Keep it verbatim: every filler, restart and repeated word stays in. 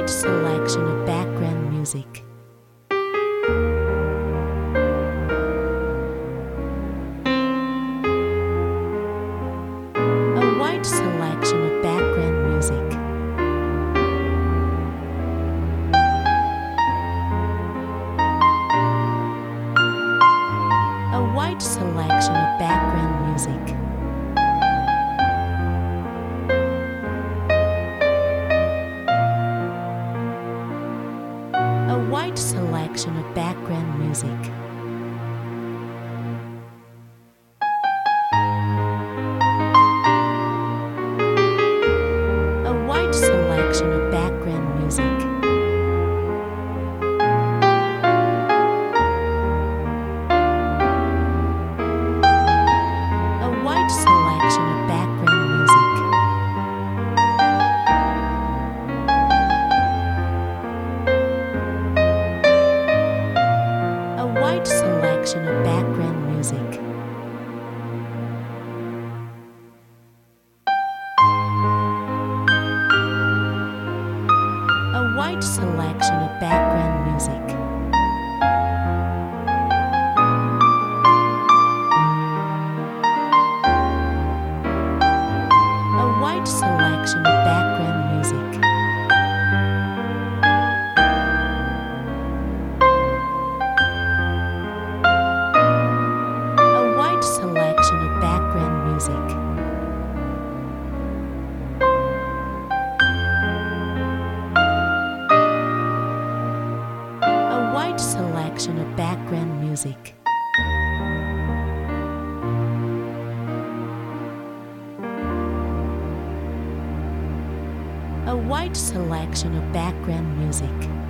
wide selection of background music. A wide selection of background music. A wide selection of background music. A wide selection of background music. A wide selection of background music. A wide selection of background music. A wide selection of background music. A wide selection of background music. A wide selection of background music. A wide selection of background music. A wide selection of background music. A wide selection of background music.